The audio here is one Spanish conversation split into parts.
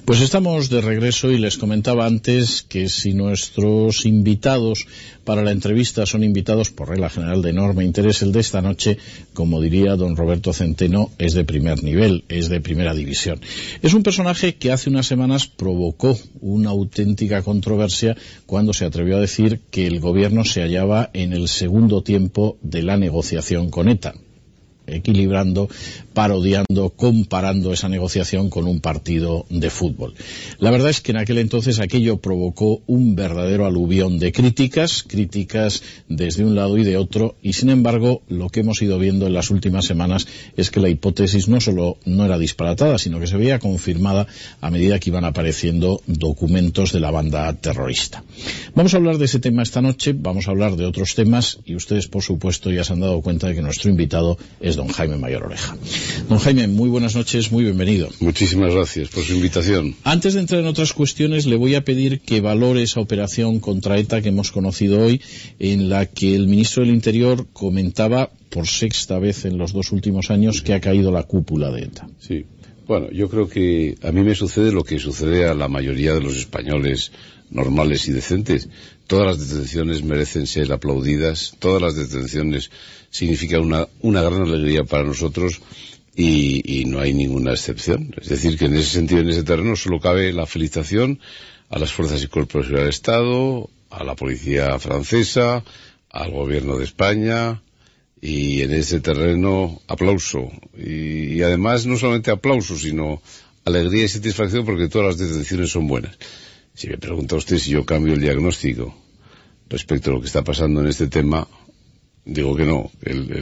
Pues estamos de regreso y les comentaba antes que si nuestros invitados para la entrevista son invitados por regla general de enorme interés, el de esta noche, como diría don Roberto Centeno, es de primer nivel, es de primera división. Es un personaje que hace unas semanas provocó una auténtica controversia cuando se atrevió a decir que el gobierno se hallaba en el segundo tiempo de la negociación con ETA, equilibrando, parodiando, comparando esa negociación con un partido de fútbol. La verdad es que en aquel entonces aquello provocó un verdadero aluvión de críticas desde un lado y de otro, y sin embargo lo que hemos ido viendo en las últimas semanas es que la hipótesis no solo no era disparatada, sino que se veía confirmada a medida que iban apareciendo documentos de la banda terrorista. Vamos a hablar de ese tema esta noche, vamos a hablar de otros temas, y ustedes por supuesto ya se han dado cuenta de que nuestro invitado es don Jaime Mayor Oreja. Don Jaime, muy buenas noches, muy bienvenido. Muchísimas gracias por su invitación. Antes de entrar en otras cuestiones, le voy a pedir que valore esa operación contra ETA que hemos conocido hoy, en la que el ministro del Interior comentaba por sexta vez en los 2 últimos años que ha caído la cúpula de ETA. Sí, bueno, yo creo que a mí me sucede lo que sucede a la mayoría de los españoles normales y decentes. Todas las detenciones merecen ser aplaudidas, todas las detenciones significan una gran alegría para nosotros y no hay ninguna excepción. Es decir, que en ese sentido, en ese terreno, solo cabe la felicitación a las fuerzas y cuerpos de seguridad del Estado, a la policía francesa, al gobierno de España, y en ese terreno aplauso. Y además no solamente aplauso, sino alegría y satisfacción porque todas las detenciones son buenas. Si me pregunta usted si yo cambio el diagnóstico respecto a lo que está pasando en este tema, digo que no.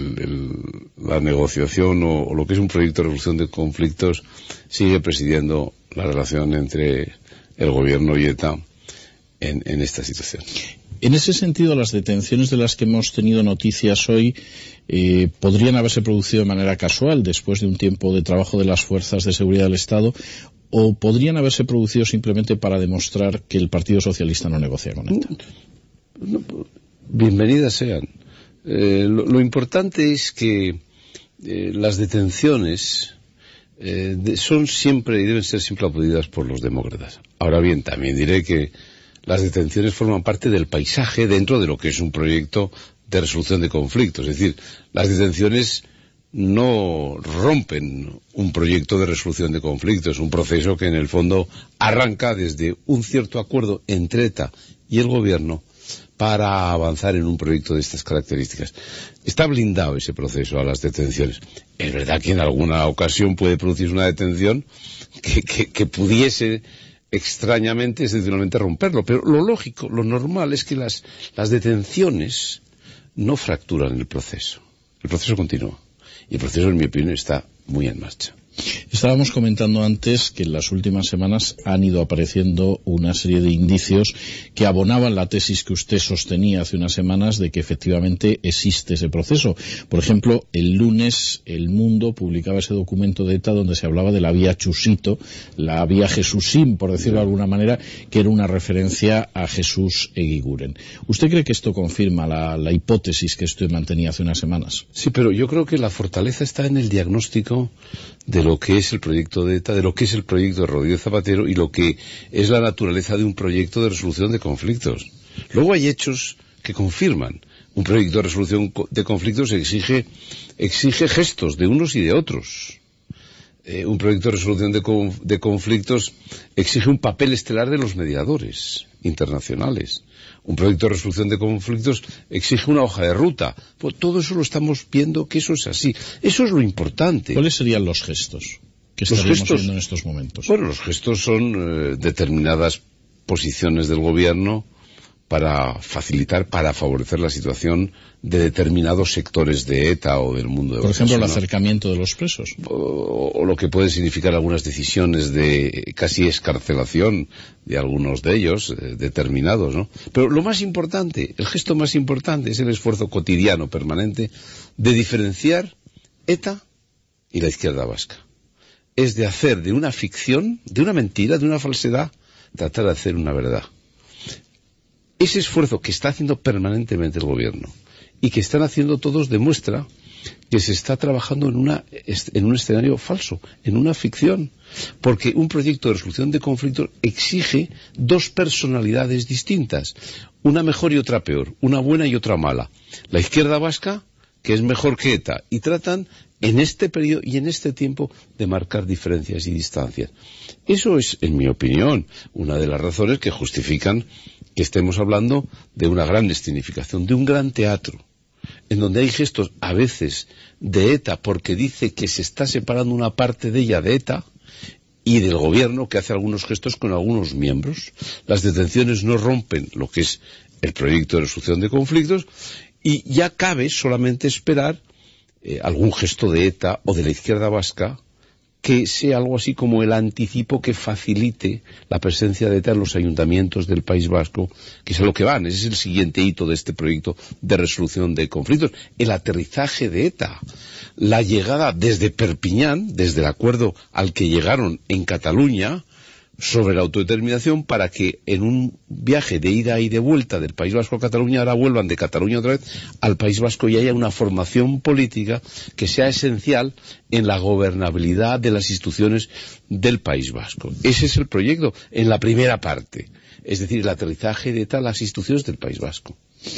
La negociación o lo que es un proyecto de resolución de conflictos sigue presidiendo la relación entre el gobierno y ETA en esta situación. En ese sentido, las detenciones de las que hemos tenido noticias hoy podrían haberse producido de manera casual después de un tiempo de trabajo de las fuerzas de seguridad del Estado, o podrían haberse producido simplemente para demostrar que el Partido Socialista no negocia con ETA. Bienvenidas sean. Lo importante es que las detenciones son siempre y deben ser siempre aplaudidas por los demócratas. Ahora bien, también diré que las detenciones forman parte del paisaje dentro de lo que es un proyecto de resolución de conflictos. Es decir, las detenciones no rompen un proyecto de resolución de conflictos, un proceso que en el fondo arranca desde un cierto acuerdo entre ETA y el gobierno para avanzar en un proyecto de estas características. Está blindado ese proceso a las detenciones. Es verdad que en alguna ocasión puede producirse una detención que pudiese extrañamente, excepcionalmente romperlo, pero lo lógico, lo normal es que las detenciones no fracturan el proceso. El proceso continúa. Y el proceso, en mi opinión, está muy en marcha. Estábamos comentando antes que en las últimas semanas han ido apareciendo una serie de indicios que abonaban la tesis que usted sostenía hace unas semanas de que efectivamente existe ese proceso. Por ejemplo, el lunes El Mundo publicaba ese documento de ETA donde se hablaba de la vía Chusito, la vía Jesusín, por decirlo de alguna manera, que era una referencia a Jesús Eguiguren. ¿Usted cree que esto confirma la hipótesis que usted mantenía hace unas semanas? Sí, pero yo creo que la fortaleza está en el diagnóstico de lo que es el proyecto de ETA, de lo que es el proyecto de Rodríguez Zapatero y lo que es la naturaleza de un proyecto de resolución de conflictos. Luego hay hechos que confirman. Un proyecto de resolución de conflictos exige gestos de unos y de otros. Un proyecto de resolución de conflictos exige un papel estelar de los mediadores internacionales. Un proyecto de resolución de conflictos exige una hoja de ruta. Pues todo eso lo estamos viendo que eso es así. Eso es lo importante. ¿Cuáles serían los gestos que estaríamos viendo en estos momentos? Bueno, los gestos son determinadas posiciones del gobierno para facilitar, para favorecer la situación de determinados sectores de ETA o del mundo de Por ejemplo, el acercamiento de los presos. O lo que puede significar algunas decisiones de casi excarcelación de algunos de ellos, determinados, ¿no? Pero lo más importante, el gesto más importante es el esfuerzo cotidiano, permanente, de diferenciar ETA y la izquierda vasca. Es de hacer de una ficción, de una mentira, de una falsedad, tratar de hacer una verdad. Ese esfuerzo que está haciendo permanentemente el gobierno y que están haciendo todos demuestra que se está trabajando en un escenario falso, en una ficción, porque un proyecto de resolución de conflictos exige dos personalidades distintas, una mejor y otra peor, una buena y otra mala. La izquierda vasca, que es mejor que ETA, y tratan en este periodo y en este tiempo de marcar diferencias y distancias. Eso es, en mi opinión, una de las razones que justifican que estemos hablando de una gran escenificación, de un gran teatro, en donde hay gestos a veces de ETA, porque dice que se está separando una parte de ella de ETA, y del gobierno, que hace algunos gestos con algunos miembros. Las detenciones no rompen lo que es el proyecto de resolución de conflictos, y ya cabe solamente esperar algún gesto de ETA o de la izquierda vasca que sea algo así como el anticipo que facilite la presencia de ETA en los ayuntamientos del País Vasco, que es a lo que van. Ese es el siguiente hito de este proyecto de resolución de conflictos, el aterrizaje de ETA, la llegada desde Perpiñán, desde el acuerdo al que llegaron en Cataluña sobre la autodeterminación, para que en un viaje de ida y de vuelta del País Vasco a Cataluña ahora vuelvan de Cataluña otra vez al País Vasco y haya una formación política que sea esencial en la gobernabilidad de las instituciones del País Vasco. Ese es el proyecto en la primera parte, es decir, el aterrizaje de ETA a las instituciones del País Vasco.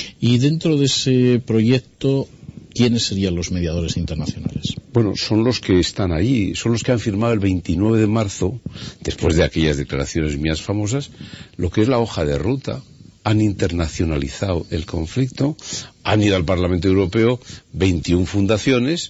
Y dentro de ese proyecto, ¿quiénes serían los mediadores internacionales? Bueno, son los que están ahí, son los que han firmado el 29 de marzo, después de aquellas declaraciones mías famosas, lo que es la hoja de ruta. Han internacionalizado el conflicto, han ido al Parlamento Europeo 21 fundaciones,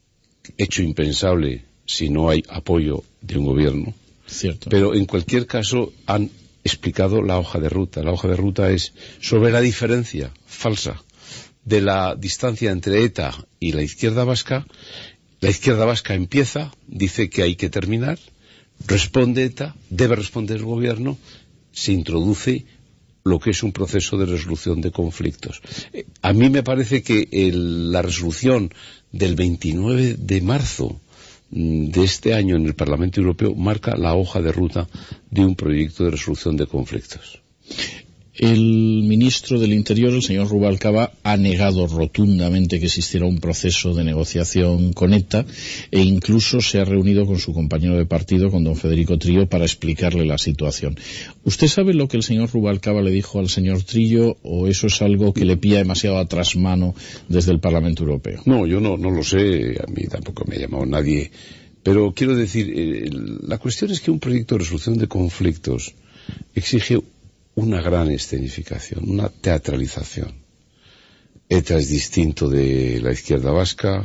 hecho impensable si no hay apoyo de un gobierno. Cierto. Pero en cualquier caso han explicado la hoja de ruta. La hoja de ruta es sobre la diferencia falsa de la distancia entre ETA y la izquierda vasca. La izquierda vasca empieza, dice que hay que terminar, responde ETA, debe responder el gobierno, se introduce lo que es un proceso de resolución de conflictos. A mí me parece que la resolución del 29 de marzo de este año en el Parlamento Europeo marca la hoja de ruta de un proyecto de resolución de conflictos. El ministro del Interior, el señor Rubalcaba, ha negado rotundamente que existiera un proceso de negociación con ETA e incluso se ha reunido con su compañero de partido, con don Federico Trillo, para explicarle la situación. ¿Usted sabe lo que el señor Rubalcaba le dijo al señor Trillo o eso es algo que le pilla demasiado a trasmano desde el Parlamento Europeo? No, yo no lo sé, a mí tampoco me ha llamado nadie, pero quiero decir, la cuestión es que un proyecto de resolución de conflictos exige una gran escenificación, una teatralización. ETA es distinto de la izquierda vasca.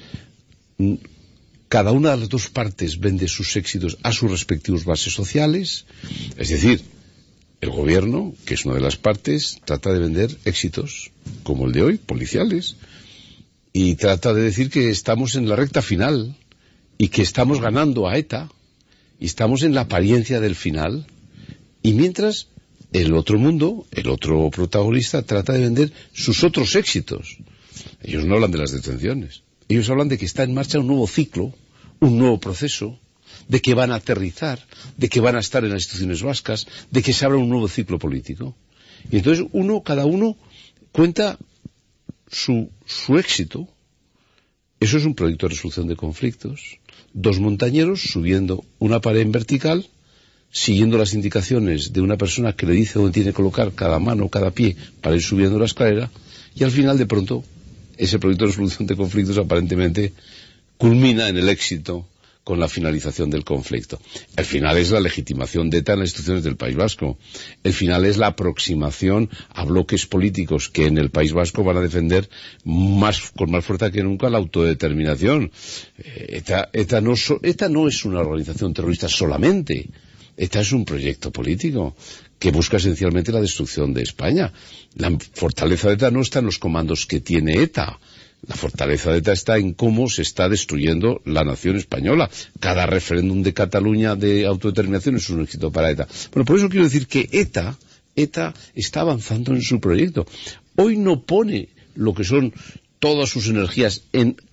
Cada una de las dos partes vende sus éxitos a sus respectivos bases sociales. Es decir, el gobierno, que es una de las partes, trata de vender éxitos, como el de hoy, policiales, y trata de decir que estamos en la recta final y que estamos ganando a ETA y estamos en la apariencia del final. Y mientras el otro mundo, el otro protagonista, trata de vender sus otros éxitos. Ellos no hablan de las detenciones. Ellos hablan de que está en marcha un nuevo ciclo, un nuevo proceso, de que van a aterrizar, de que van a estar en las instituciones vascas, de que se abra un nuevo ciclo político. Y entonces cada uno cuenta su éxito. Eso es un proyecto de resolución de conflictos. Dos montañeros subiendo una pared en vertical, siguiendo las indicaciones de una persona que le dice dónde tiene que colocar cada mano, cada pie, para ir subiendo la escalera, y al final, de pronto, ese proyecto de resolución de conflictos aparentemente culmina en el éxito con la finalización del conflicto. El final es la legitimación de ETA en las instituciones del País Vasco. El final es la aproximación a bloques políticos que en el País Vasco van a defender con más fuerza que nunca la autodeterminación. ETA no es una organización terrorista solamente. ETA es un proyecto político que busca esencialmente la destrucción de España. La fortaleza de ETA no está en los comandos que tiene ETA. La fortaleza de ETA está en cómo se está destruyendo la nación española. Cada referéndum de Cataluña de autodeterminación es un éxito para ETA. Bueno, por eso quiero decir que ETA está avanzando en su proyecto. Hoy no pone lo que son todas sus energías en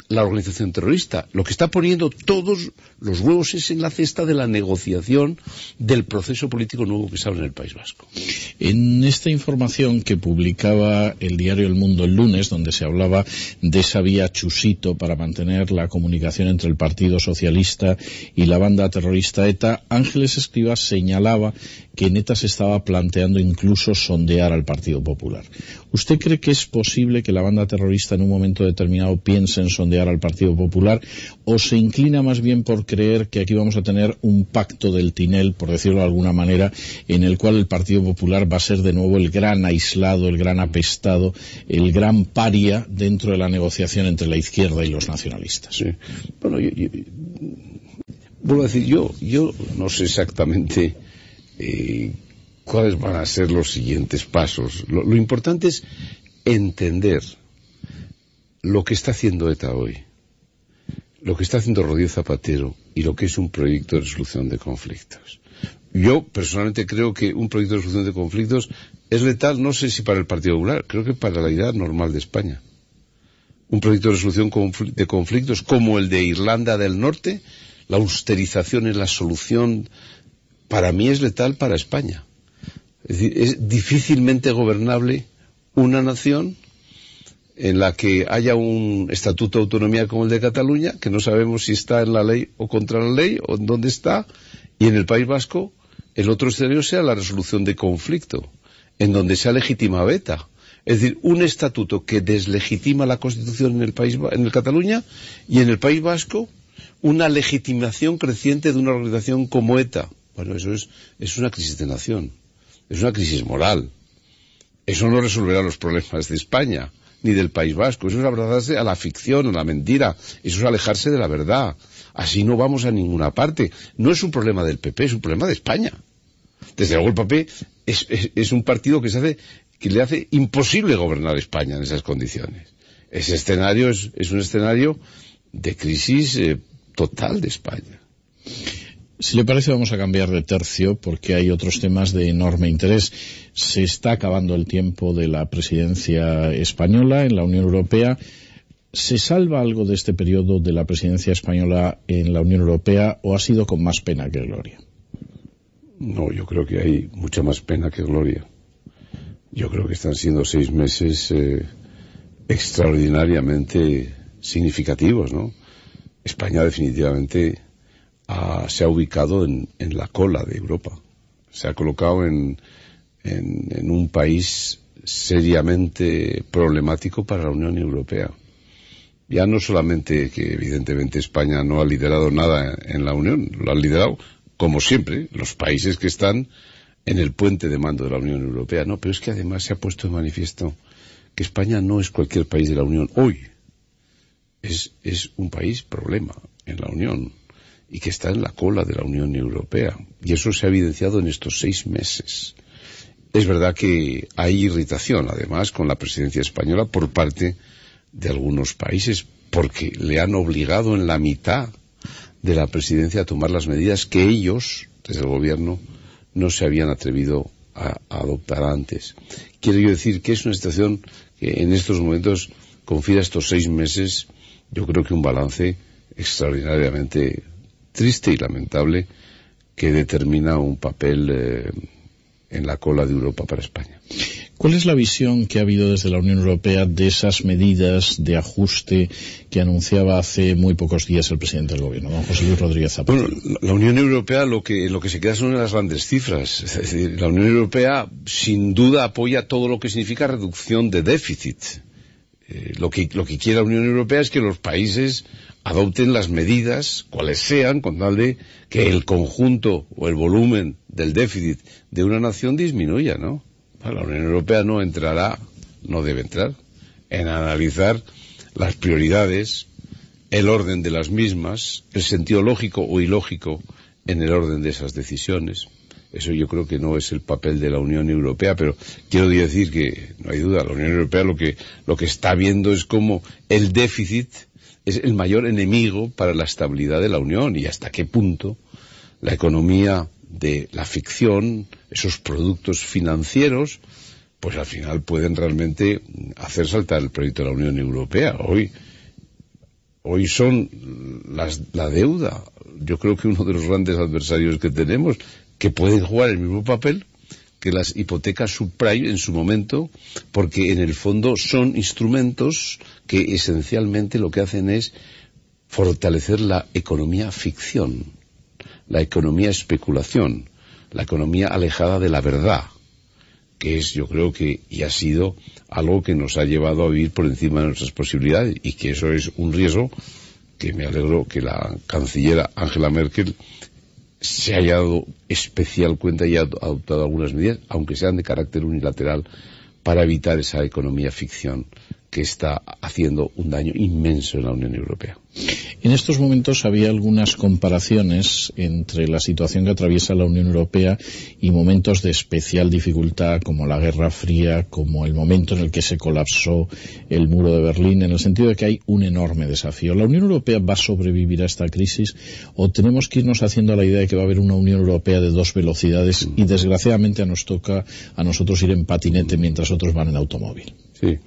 la organización terrorista. Lo que está poniendo todos los huevos es en la cesta de la negociación del proceso político nuevo que se abre en el País Vasco. En esta información que publicaba el diario El Mundo el lunes, donde se hablaba de esa vía Chusito para mantener la comunicación entre el Partido Socialista y la banda terrorista ETA, Ángeles Escrivá señalaba que en ETA se estaba planteando incluso sondear al Partido Popular. ¿Usted cree que es posible que la banda terrorista en un momento determinado piense en sondear al Partido Popular, o se inclina más bien por creer que aquí vamos a tener un pacto del Tinel, por decirlo de alguna manera, en el cual el Partido Popular va a ser de nuevo el gran aislado, el gran apestado, el gran paria dentro de la negociación entre la izquierda y los nacionalistas? Sí. Bueno, vuelvo a decir, yo no sé exactamente cuáles van a ser los siguientes pasos. Lo importante es entender lo que está haciendo ETA hoy, lo que está haciendo Rodríguez Zapatero y lo que es un proyecto de resolución de conflictos. Yo personalmente creo que un proyecto de resolución de conflictos es letal, no sé si para el Partido Popular, creo que para la idea normal de España. Un proyecto de resolución de conflictos como el de Irlanda del Norte, la austerización es la solución, para mí es letal para España. Es decir, es difícilmente gobernable una nación en la que haya un estatuto de autonomía como el de Cataluña, que no sabemos si está en la ley o contra la ley, o en dónde está, y en el País Vasco el otro escenario sea la resolución de conflicto, en donde sea legitimada ETA. Es decir, un estatuto que deslegitima la Constitución en el Cataluña, y en el País Vasco una legitimación creciente de una organización como ETA. Bueno, eso es una crisis de nación, es una crisis moral. Eso no resolverá los problemas de España ni del País Vasco. Eso es abrazarse a la ficción, a la mentira. Eso es alejarse de la verdad. Así no vamos a ninguna parte. No es un problema del PP, es un problema de España. Desde luego el PP es un partido que le hace imposible gobernar España en esas condiciones. Ese escenario es un escenario de crisis total de España. Si le parece, vamos a cambiar de tercio porque hay otros temas de enorme interés. Se está acabando el tiempo de la presidencia española en la Unión Europea. ¿Se salva algo de este periodo de la presidencia española en la Unión Europea o ha sido con más pena que gloria? No, yo creo que hay mucha más pena que gloria. Yo creo que están siendo 6 meses extraordinariamente significativos, ¿no? España definitivamente se ha ubicado en la cola de Europa. Se ha colocado en un país seriamente problemático para la Unión Europea. Ya no solamente que evidentemente España no ha liderado nada en la Unión, lo han liderado, como siempre, los países que están en el puente de mando de la Unión Europea. No, pero es que además se ha puesto de manifiesto que España no es cualquier país de la Unión. Hoy es un país problema en la Unión y que está en la cola de la Unión Europea. Y eso se ha evidenciado en estos 6 meses. Es verdad que hay irritación, además, con la presidencia española por parte de algunos países, porque le han obligado en la mitad de la presidencia a tomar las medidas que ellos, desde el gobierno, no se habían atrevido a adoptar antes. Quiero yo decir que es una situación que en estos momentos confiere a estos 6 meses, yo creo que un balance extraordinariamente triste y lamentable que determina un papel en la cola de Europa para España. ¿Cuál es la visión que ha habido desde la Unión Europea de esas medidas de ajuste que anunciaba hace muy pocos días el presidente del gobierno, don José Luis Rodríguez Zapatero? Bueno, la Unión Europea lo que se queda son las grandes cifras. Es decir, la Unión Europea sin duda apoya todo lo que significa reducción de déficit. Lo que quiere la Unión Europea es que los países adopten las medidas, cuales sean, con tal de que el conjunto o el volumen del déficit de una nación disminuya, ¿no? La Unión Europea no debe entrar en analizar las prioridades, el orden de las mismas, el sentido lógico o ilógico en el orden de esas decisiones. Eso yo creo que no es el papel de la Unión Europea, pero quiero decir que no hay duda, la Unión Europea lo que está viendo es cómo el déficit es el mayor enemigo para la estabilidad de la Unión y hasta qué punto la economía de la ficción, esos productos financieros, pues al final pueden realmente hacer saltar el proyecto de la Unión Europea. Hoy hoy son la deuda. Yo creo que uno de los grandes adversarios que tenemos, que pueden jugar el mismo papel que las hipotecas subprime en su momento, porque en el fondo son instrumentos que esencialmente lo que hacen es fortalecer la economía ficción, la economía especulación, la economía alejada de la verdad, que es, yo creo que, y ha sido algo que nos ha llevado a vivir por encima de nuestras posibilidades, y que eso es un riesgo que me alegro que la canciller Angela Merkel se haya dado especial cuenta y ha adoptado algunas medidas, aunque sean de carácter unilateral, para evitar esa economía ficción que está haciendo un daño inmenso en la Unión Europea. En estos momentos había algunas comparaciones entre la situación que atraviesa la Unión Europea y momentos de especial dificultad como la Guerra Fría, como el momento en el que se colapsó el muro de Berlín, en el sentido de que hay un enorme desafío. ¿La Unión Europea va a sobrevivir a esta crisis o tenemos que irnos haciendo a la idea de que va a haber una Unión Europea de dos velocidades y desgraciadamente nos toca a nosotros ir en patinete mientras otros van en automóvil? Sí.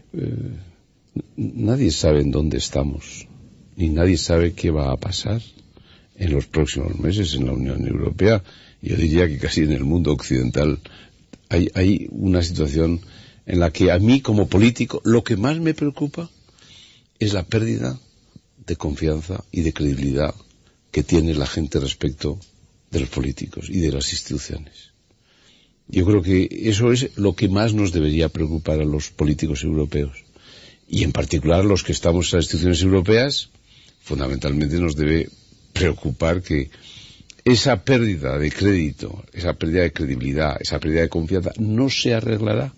Nadie sabe en dónde estamos, ni nadie sabe qué va a pasar en los próximos meses en la Unión Europea. Yo diría que casi en el mundo occidental hay una situación en la que a mí como político lo que más me preocupa es la pérdida de confianza y de credibilidad que tiene la gente respecto de los políticos y de las instituciones. Yo creo que eso es lo que más nos debería preocupar a los políticos europeos. Y en particular los que estamos en las instituciones europeas, fundamentalmente nos debe preocupar que esa pérdida de crédito, esa pérdida de credibilidad, esa pérdida de confianza no se arreglará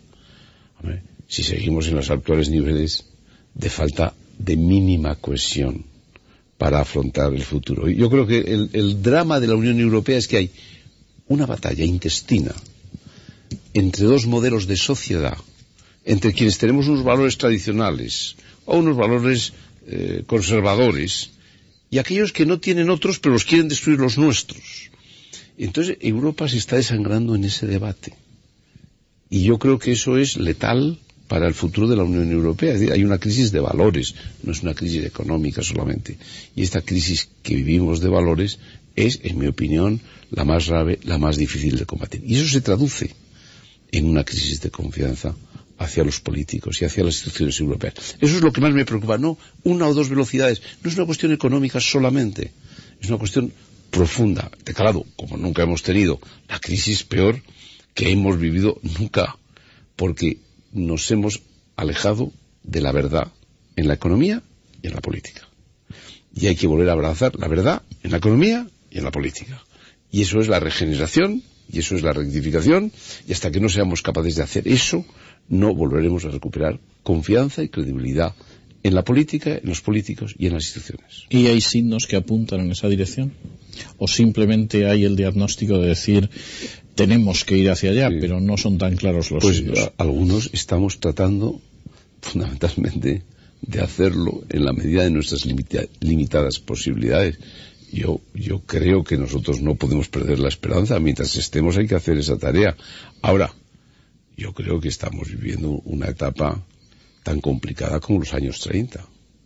si seguimos en los actuales niveles de falta de mínima cohesión para afrontar el futuro. Y yo creo que el drama de la Unión Europea es que hay una batalla intestina entre dos modelos de sociedad, entre quienes tenemos unos valores tradicionales o unos valores conservadores y aquellos que no tienen otros pero los quieren destruir los nuestros. Entonces Europa se está desangrando en ese debate y yo creo que eso es letal para el futuro de la Unión Europea. Es decir, hay una crisis de valores, no es una crisis económica solamente, y esta crisis que vivimos de valores es, en mi opinión, la más grave, la más difícil de combatir, y eso se traduce en una crisis de confianza hacia los políticos y hacia las instituciones europeas. Eso es lo que más me preocupa, no una o dos velocidades, no es una cuestión económica solamente, es una cuestión profunda, de calado, como nunca hemos tenido, la crisis peor que hemos vivido nunca, porque nos hemos alejado de la verdad en la economía y en la política. Y hay que volver a abrazar la verdad en la economía y en la política. Y eso es la regeneración, y eso es la rectificación, y hasta que no seamos capaces de hacer eso, no volveremos a recuperar confianza y credibilidad en la política, en los políticos y en las instituciones. ¿Y hay signos que apuntan en esa dirección? ¿O simplemente hay el diagnóstico de decir tenemos que ir hacia allá, pero no son tan claros los signos? Algunos estamos tratando fundamentalmente de hacerlo en la medida de nuestras limitadas posibilidades. Yo creo que nosotros no podemos perder la esperanza. Mientras estemos hay que hacer esa tarea. Ahora, yo creo que estamos viviendo una etapa tan complicada como los años 30.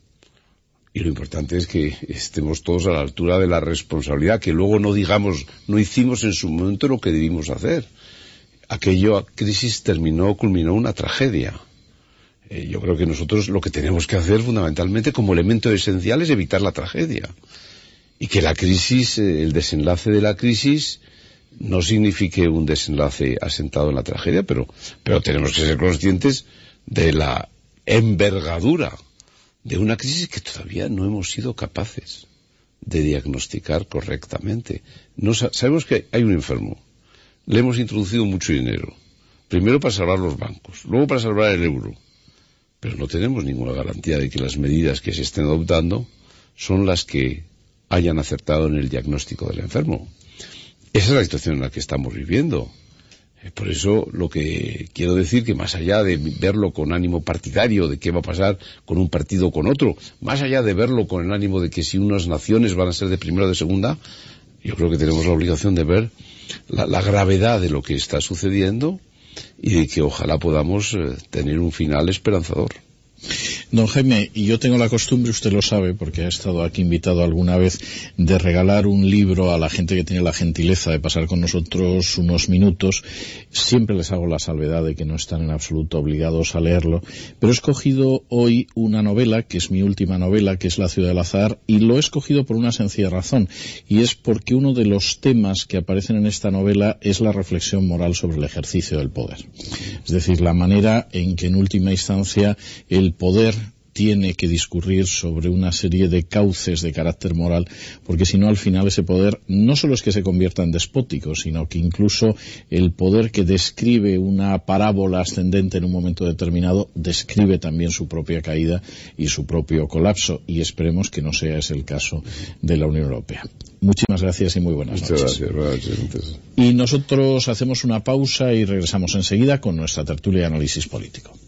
Y lo importante es que estemos todos a la altura de la responsabilidad, que luego no digamos, no hicimos en su momento lo que debimos hacer. Aquella crisis culminó una tragedia. Yo creo que nosotros lo que tenemos que hacer fundamentalmente como elemento esencial es evitar la tragedia. Y que la crisis, el desenlace de la crisis, no signifique un desenlace asentado en la tragedia, pero tenemos que ser conscientes de la envergadura de una crisis que todavía no hemos sido capaces de diagnosticar correctamente. Sabemos que hay un enfermo, le hemos introducido mucho dinero, primero para salvar los bancos, luego para salvar el euro, pero no tenemos ninguna garantía de que las medidas que se estén adoptando son las que hayan acertado en el diagnóstico del enfermo. Esa es la situación en la que estamos viviendo. Por eso lo que quiero decir que más allá de verlo con ánimo partidario de qué va a pasar con un partido o con otro, más allá de verlo con el ánimo de que si unas naciones van a ser de primera o de segunda, yo creo que tenemos la obligación de ver la gravedad de lo que está sucediendo y de que ojalá podamos tener un final esperanzador. Don Jaime, y yo tengo la costumbre, usted lo sabe, porque ha estado aquí invitado alguna vez, de regalar un libro a la gente que tiene la gentileza de pasar con nosotros unos minutos. Siempre les hago la salvedad de que no están en absoluto obligados a leerlo, pero he escogido hoy una novela, que es mi última novela, que es La ciudad del azar, y lo he escogido por una sencilla razón, y es porque uno de los temas que aparecen en esta novela es la reflexión moral sobre el ejercicio del poder. Es decir, la manera en que en última instancia el poder tiene que discurrir sobre una serie de cauces de carácter moral, porque si no, al final ese poder no solo es que se convierta en despótico, sino que incluso el poder que describe una parábola ascendente en un momento determinado describe también su propia caída y su propio colapso, y esperemos que no sea ese el caso de la Unión Europea. Muchísimas gracias y muy buenas noches. Muchas gracias, buenas noches. Y nosotros hacemos una pausa y regresamos enseguida con nuestra tertulia de análisis político.